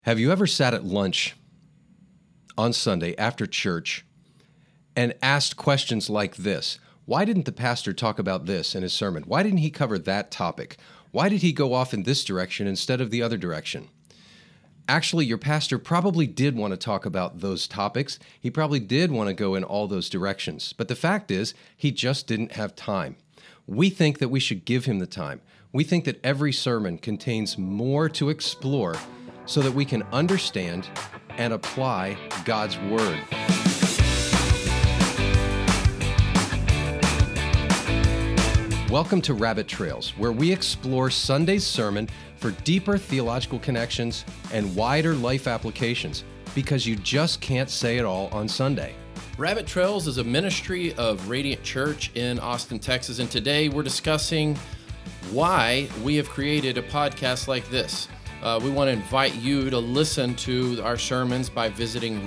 Have you ever sat at lunch on Sunday after church and asked questions like this? Why didn't the pastor talk about this in his sermon? Why didn't he cover that topic? Why did he go off in this direction instead of the other direction? Actually, your pastor probably did want to talk about those topics. He probably did want to go in all those directions. But the fact is, he just didn't have time. We think that we should give him the time. We think that every sermon contains more to explore so that we can understand and apply God's Word. Welcome to Rabbit Trails, where we explore Sunday's sermon for deeper theological connections and wider life applications, because you just can't say it all on Sunday. Rabbit Trails is a ministry of Radiant Church in Austin, Texas, and today we're discussing why we have created a podcast like this. We want to invite you to listen to our sermons by visiting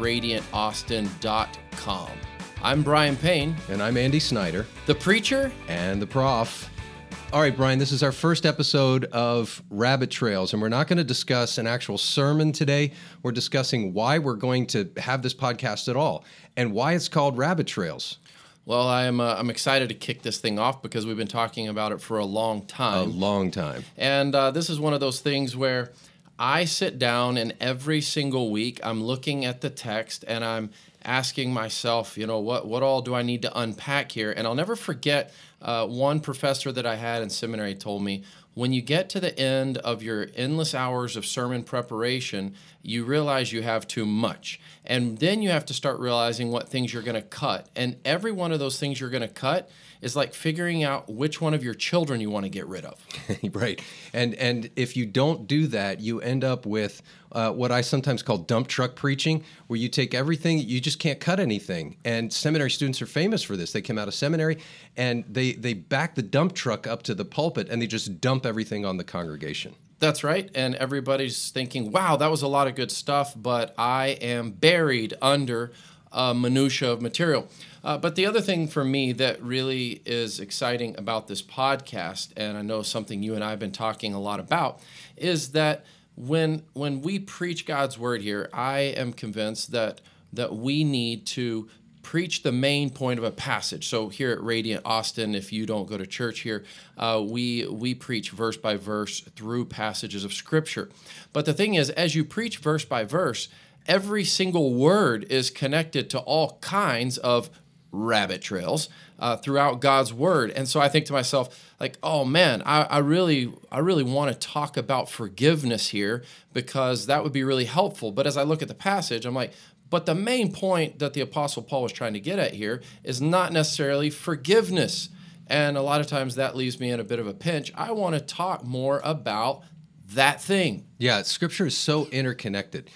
radiantaustin.com. I'm Brian Payne. And I'm Andy Snyder. The preacher. And the prof. All right, Brian, this is our first episode of Rabbit Trails, and we're not going to discuss an actual sermon today. We're discussing why we're going to have this podcast at all and why it's called Rabbit Trails. Well, I'm excited to kick this thing off because we've been talking about it for a long time. A long time. And this is one of those things where I sit down and every single week I'm looking at the text and I'm asking myself, what all do I need to unpack here? And I'll never forget one professor that I had in seminary told me, when you get to the end of your endless hours of sermon preparation, you realize you have too much. And then you have to start realizing what things you're going to cut. And every one of those things you're going to cut is like figuring out which one of your children you want to get rid of. Right. And if you don't do that, you end up with what I sometimes call dump truck preaching, where you take everything, you just can't cut anything. And seminary students are famous for this. They come out of seminary and they back the dump truck up to the pulpit and they just dump everything on the congregation. That's right. And everybody's thinking, wow, that was a lot of good stuff, but I am buried under a minutia of material. But the other thing for me that really is exciting about this podcast, and I know something you and I have been talking a lot about, is that when we preach God's word here, I am convinced that we need to preach the main point of a passage. So here at Radiant Austin, if you don't go to church here, we preach verse by verse through passages of Scripture. But the thing is, as you preach verse by verse, every single word is connected to all kinds of rabbit trails throughout God's word. And so I think to myself, like, oh man, I really want to talk about forgiveness here because that would be really helpful. But as I look at the passage, I'm like, but the main point that the Apostle Paul was trying to get at here is not necessarily forgiveness. And a lot of times that leaves me in a bit of a pinch. I want to talk more about that thing. Yeah, Scripture is so interconnected.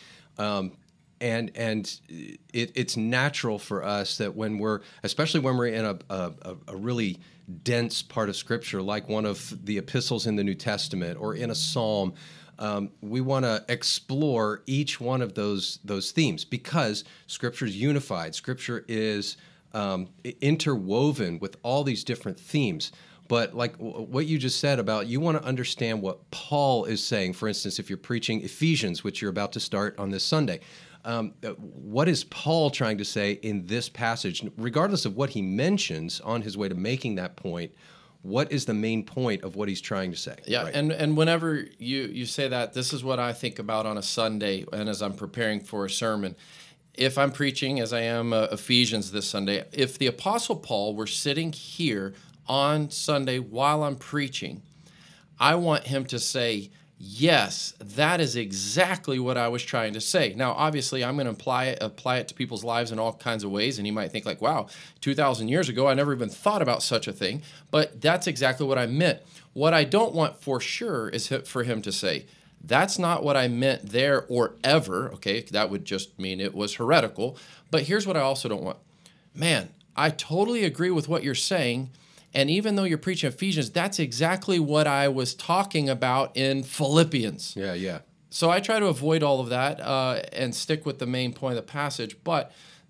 And it's natural for us that especially when we're in a really dense part of Scripture, like one of the epistles in the New Testament or in a psalm, we want to explore each one of those themes because Scripture is unified. Scripture is interwoven with all these different themes. But like what you just said about you want to understand what Paul is saying, for instance, if you're preaching Ephesians, which you're about to start on this Sunday, what is Paul trying to say in this passage? Regardless of what he mentions on his way to making that point, what is the main point of what he's trying to say? Yeah, right? and whenever you say that, this is what I think about on a Sunday and as I'm preparing for a sermon. If I'm preaching, as I am Ephesians this Sunday, if the Apostle Paul were sitting here on Sunday while I'm preaching, I want him to say, yes, that is exactly what I was trying to say. Now, obviously, I'm going to apply it to people's lives in all kinds of ways, and you might think like, wow, 2,000 years ago, I never even thought about such a thing, but that's exactly what I meant. What I don't want for sure is for him to say, that's not what I meant there or ever, okay? That would just mean it was heretical, but here's what I also don't want. Man, I totally agree with what you're saying, and even though you're preaching Ephesians, that's exactly what I was talking about in Philippians. Yeah. So I try to avoid all of that and stick with the main point of the passage. But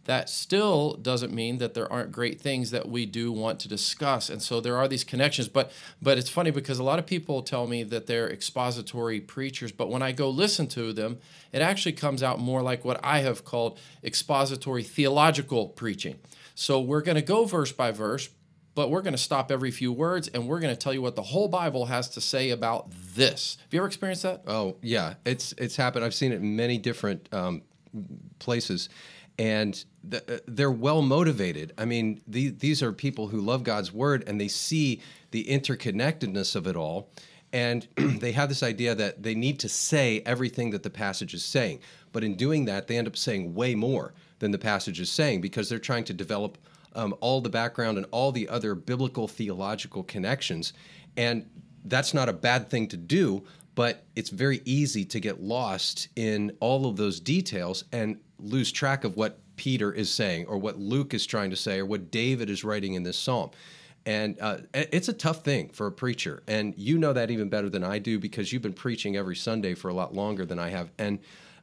that still doesn't mean that there aren't great things that we do want to discuss. And so there are these connections. But it's funny because a lot of people tell me that they're expository preachers, but when I go listen to them, it actually comes out more like what I have called expository theological preaching. So we're going to go verse by verse, but we're going to stop every few words and we're going to tell you what the whole Bible has to say about this. Have you ever experienced that? Oh, yeah. It's happened. I've seen it in many different places. And they're well motivated. I mean, these are people who love God's word and they see the interconnectedness of it all. And they have this idea that they need to say everything that the passage is saying. But in doing that, they end up saying way more than the passage is saying because they're trying to develop all the background and all the other biblical theological connections. And that's not a bad thing to do, but it's very easy to get lost in all of those details and lose track of what Peter is saying or what Luke is trying to say or what David is writing in this psalm. And it's a tough thing for a preacher. And you know that even better than I do because you've been preaching every Sunday for a lot longer than I have. And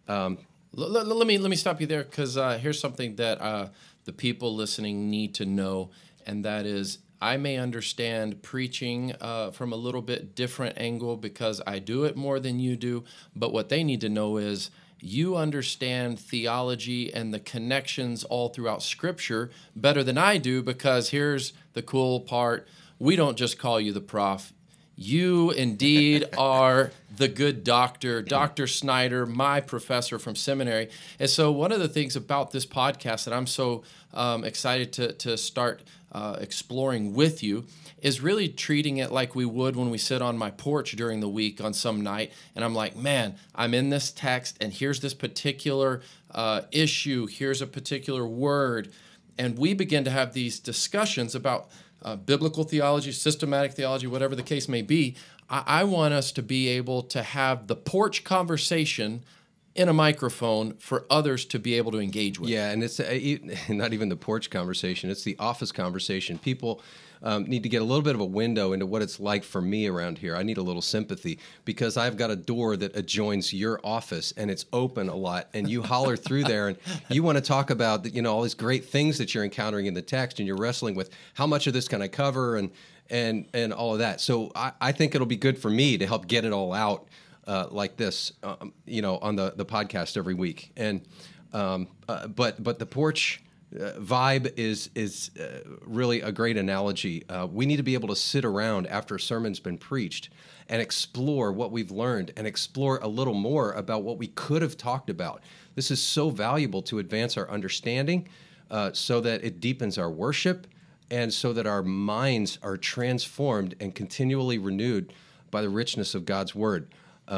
let me stop you there because here's something that the people listening need to know, and that is I may understand preaching from a little bit different angle because I do it more than you do, but what they need to know is you understand theology and the connections all throughout Scripture better than I do because here's the cool part. We don't just call you the prof. You indeed are the good doctor, Dr. Snyder, my professor from seminary. And so one of the things about this podcast that I'm so excited to start exploring with you is really treating it like we would when we sit on my porch during the week on some night. And I'm like, man, I'm in this text and here's this particular issue. Here's a particular word. And we begin to have these discussions about biblical theology, systematic theology, whatever the case may be. I want us to be able to have the porch conversation in a microphone for others to be able to engage with. Yeah, and it's not even the porch conversation. It's the office conversation. People need to get a little bit of a window into what it's like for me around here. I need a little sympathy because I've got a door that adjoins your office, and it's open a lot, and you holler through there, and you want to talk about all these great things that you're encountering in the text, and you're wrestling with how much of this can I cover and all of that. So I think it'll be good for me to help get it all out like this, on the podcast every week. And but the porch vibe is really a great analogy. We need to be able to sit around after a sermon's been preached and explore what we've learned and explore a little more about what we could have talked about. This is so valuable to advance our understanding so that it deepens our worship and so that our minds are transformed and continually renewed by the richness of God's word.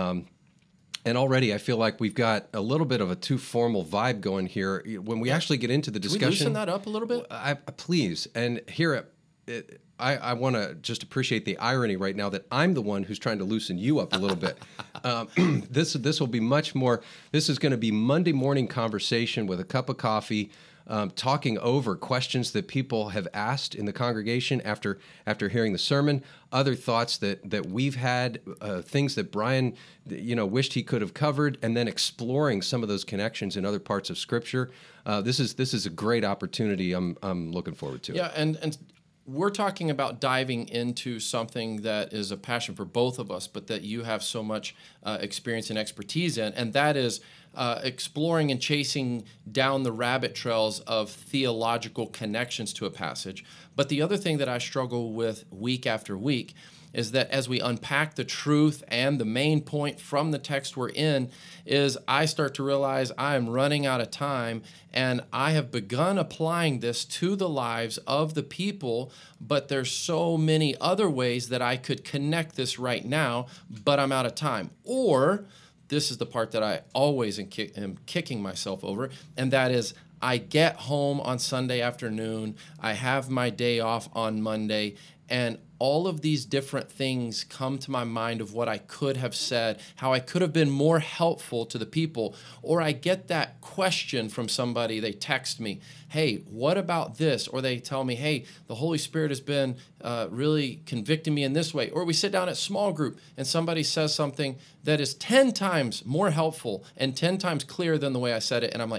And already I feel like we've got a little bit of a too formal vibe going here. When we actually get into the discussion... Can we loosen that up a little bit? Please. And here, I want to just appreciate the irony right now that I'm the one who's trying to loosen you up a little bit. This will be much more... This is going to be Monday morning conversation with a cup of coffee, talking over questions that people have asked in the congregation after hearing the sermon, other thoughts that we've had, things that Brian wished he could have covered, and then exploring some of those connections in other parts of Scripture. This is a great opportunity. I'm looking forward to it. Yeah, and we're talking about diving into something that is a passion for both of us, but that you have so much experience and expertise in, and that is exploring and chasing down the rabbit trails of theological connections to a passage. But the other thing that I struggle with week after week is that as we unpack the truth and the main point from the text we're in, is I start to realize I am running out of time, and I have begun applying this to the lives of the people, but there's so many other ways that I could connect this right now, but I'm out of time. Or this is the part that I always am kicking myself over, and that is I get home on Sunday afternoon, I have my day off on Monday, and all of these different things come to my mind of what I could have said, how I could have been more helpful to the people. Or I get that question from somebody, they text me, hey, what about this? Or they tell me, hey, the Holy Spirit has been really convicting me in this way. Or we sit down at small group and somebody says something that is 10 times more helpful and 10 times clearer than the way I said it. And I'm like,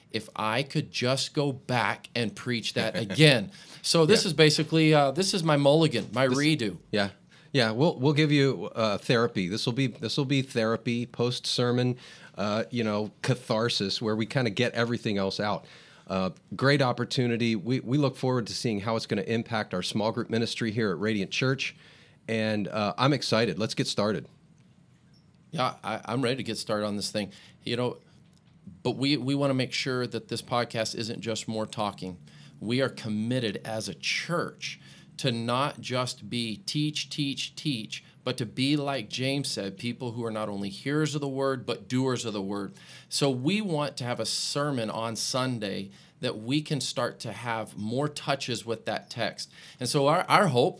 if I could just go back and preach that again. So this is basically, this is my mulligan, my redo. Yeah. Yeah, we'll give you therapy. This will be therapy, post-sermon, catharsis, where we kind of get everything else out. Great opportunity. We look forward to seeing how it's going to impact our small group ministry here at Radiant Church, and I'm excited. Let's get started. Yeah, I'm ready to get started on this thing. But we want to make sure that this podcast isn't just more talking. We are committed as a church to not just be teach, but to be, like James said, people who are not only hearers of the word, but doers of the word. So we want to have a sermon on Sunday that we can start to have more touches with that text. And so our hope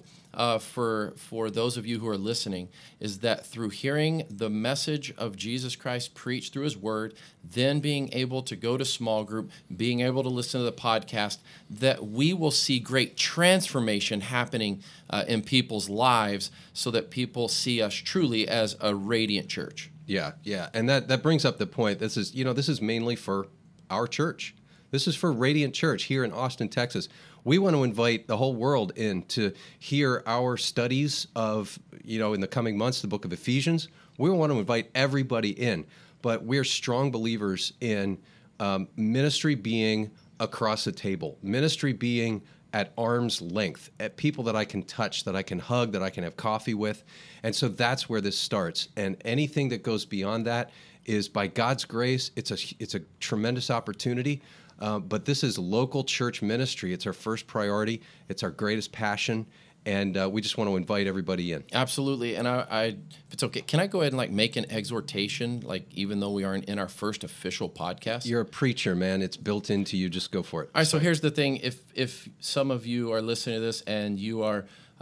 for those of you who are listening is that through hearing the message of Jesus Christ preached through his word, then being able to go to small group, being able to listen to the podcast, that we will see great transformation happening in people's lives so that people see us truly as a radiant church. Yeah. And that brings up the point. This is mainly for our church. This is for Radiant Church here in Austin, Texas. We want to invite the whole world in to hear our studies of, in the coming months, the book of Ephesians. We want to invite everybody in, but we're strong believers in ministry being across the table, ministry being at arm's length, at people that I can touch, that I can hug, that I can have coffee with. And so that's where this starts. And anything that goes beyond that is, by God's grace, it's a tremendous opportunity. But this is local church ministry. It's our first priority. It's our greatest passion. And we just want to invite everybody in. Absolutely. And I, if it's okay, can I go ahead and make an exhortation, even though we aren't in our first official podcast? You're a preacher, man. It's built into you. Just go for it. All right. So here's the thing. If some of you are listening to this and you are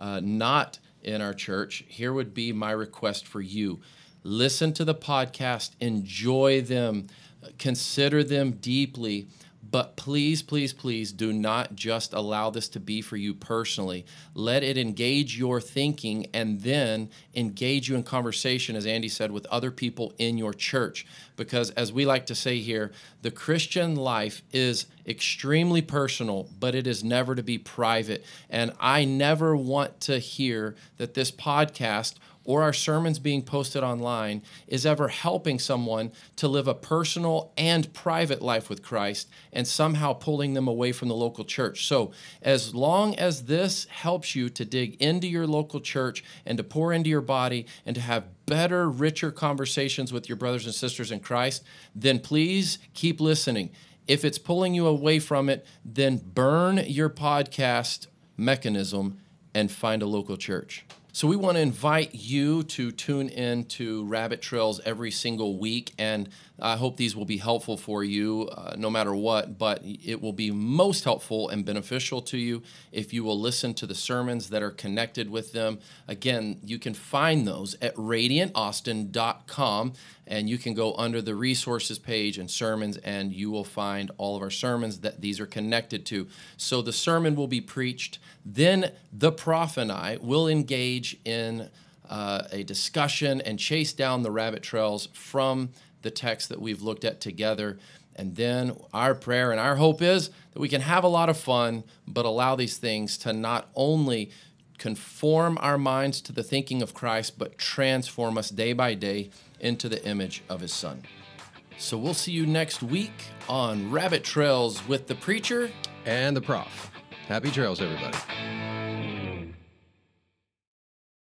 not in our church, here would be my request for you. Listen to the podcast. Enjoy them. Consider them deeply. But please, please, please do not just allow this to be for you personally. Let it engage your thinking and then engage you in conversation, as Andy said, with other people in your church. Because as we like to say here, the Christian life is extremely personal, but it is never to be private. And I never want to hear that this podcast or our sermons being posted online is ever helping someone to live a personal and private life with Christ and somehow pulling them away from the local church. So as long as this helps you to dig into your local church and to pour into your body and to have better, richer conversations with your brothers and sisters in Christ, then please keep listening. If it's pulling you away from it, then burn your podcast mechanism and find a local church. So we want to invite you to tune in to Rabbit Trails every single week, and I hope these will be helpful for you no matter what, but it will be most helpful and beneficial to you if you will listen to the sermons that are connected with them. Again, you can find those at radiantaustin.com, and you can go under the resources page and sermons, and you will find all of our sermons that these are connected to. So the sermon will be preached, then the prof and I will engage in a discussion and chase down the rabbit trails from the text that we've looked at together. And then our prayer and our hope is that we can have a lot of fun, but allow these things to not only conform our minds to the thinking of Christ, but transform us day by day into the image of his Son. So we'll see you next week on Rabbit Trails with the preacher and the prof. Happy trails, everybody.